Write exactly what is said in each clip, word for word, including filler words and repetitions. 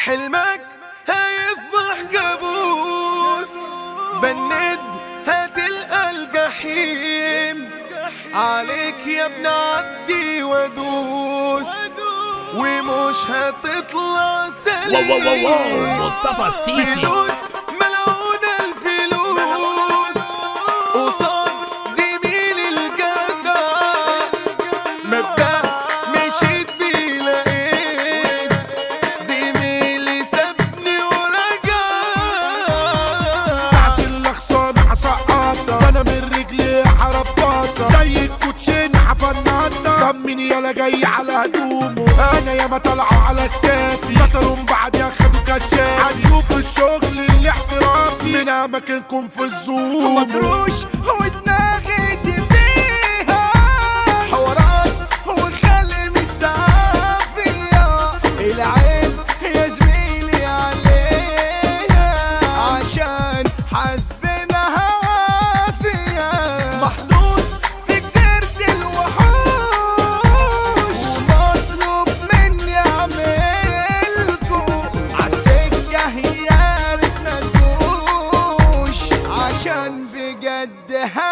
حلمك هيصبح كابوس، بند هتلقى الجحيم عليك يا ابن عدي وادوس، ومش هتطلع سليم. واو واو واو مصطفى السيسي. فلوس ملعونة الفلوس قصاد زميل الجدع، مبدأ مشيت بيه لقيت زميلي سابني ورجع. بعت الاخصام حسقطة انا من رجلي حربطة زي الكوتشين حفنطة. كم من يالا جاي على هدومه انا ياما طالعه على الكافي، قتلهم بعد ياخدوا كشاف. هنشوف الشغل الاحترافي من اماكنكم في الزوم. مطروش ودماغي دي فيها حوارات وخلي مش صافية، العين يا زميلي عليها عشان حسبنا هوافية. محطوط في جزيرة الوحوش ومطلوب مني اعملكوا عالسكة يا ريتنا ندوش عشان بجد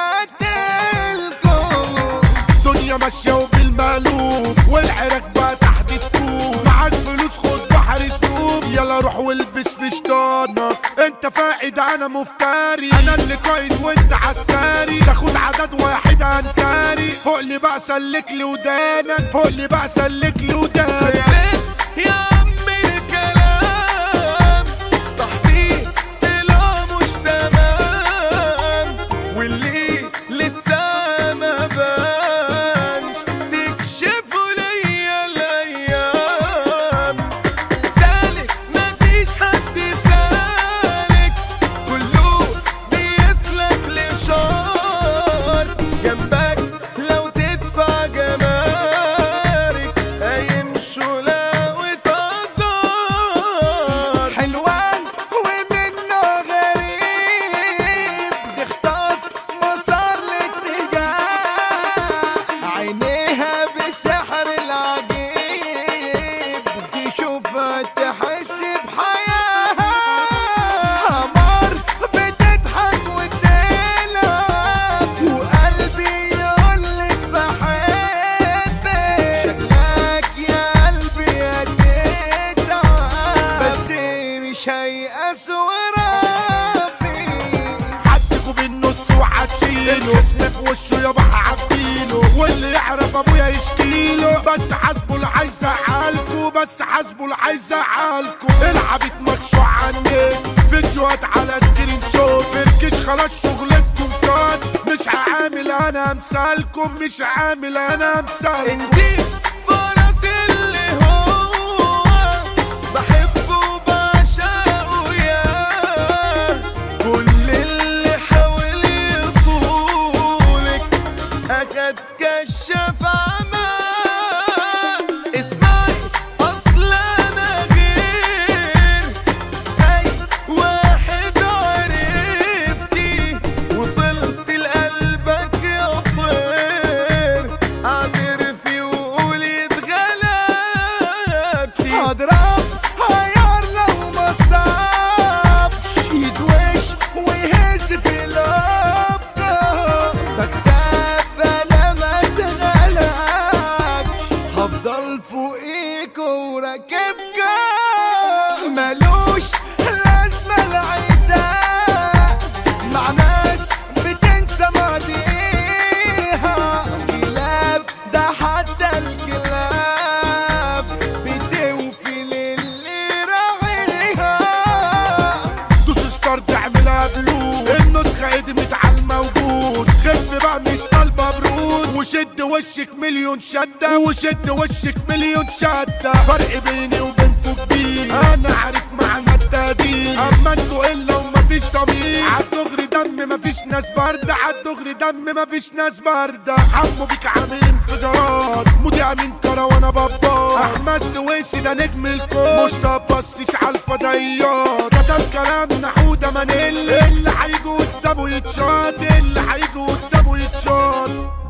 هاتلكوا. دنيا ماشية وبالمقلوب والعراك بقى تحت الطوب، معاك فلوس خد بحر سنوب. يلا روح والبس في شطانك، انت فاقد انا مفتري، انا اللي قايد وانت عسكري. تاخد عدد واحد انكاري، فوق لي بقى سلك لي ودانك، فوق لي بقى سلك لي ودانك. بس يا عم الكلام صاحبي طلع مش تمام، واللي لسه ما بانش تكشفوا ليا الايام. سالك مفيش حد سالك، كله بيسلك لشار. جنبك لو تدفع جمارك هيمشوا لو اتعذر. حلوان ومنه غريب تخطف مسار الاتجاه، عينيها بسحر العجيب تشوفها تحس بحياة. قمر بتضحك وتلعب وقلبي يقولك بحبك، شكلك يا قلبي هتتعب بس مش هيأس وربي. حدكوا بالنص وحتشيله، اسم في وشه يابا هعبيله، واللي يعرف ابويا يشكيله. بس حاسبه اللي هيزعلكوا، بس حاسبه اللي هيزعلكوا. العبت مكشوع عنك فيديوهات على سكرين شوت، فركش خلاص شغلتكم كات. مش هعامل انا امثالكم، مش هعامل انا امثالكم. انتي فرس اللي هو بحبه وبعشقه، ياه كل اللي حاول يطولك اخد كشف عمى. اسمعي اصل انا غير اي واحد عرفتي، وصلت لقلبك يا طير اعترفي وقولي اتغلبتي. هضرب هيار لو ما صابش، يدوش ويهز في لبه، بكسب انا ما اتغلبش، هفضل فوقيك وراكبك. ملوش لازمة العتاب مع ناس بتنسى ماضيها، كلاب ده حتى الكلاب بتوفي للي راعيها. دوس ستار تعملها بلود، النسخة ادمت على الموجود. خف بقى مش طالبة برود، وشد وشك مليون شدة، وشد وشك مليون شدة. فرق بيني وبينكوا كبير، انا عارف معنى التقدير. اما انتوا الا ومفيش ضمير، عالدغري دم مفيش ناس باردة، عالدغري دم مفيش ناس باردة. حمو بيك عامل انفجارات، مودي امين كروانة بابا. احمد سويسي ده نجم الكون، مصطفى السيسي عالفضائيات. كتب كلام حودة مانيل، اللي هيجي قدامه يتشاط، اللي هيجي قدامه يتشاط.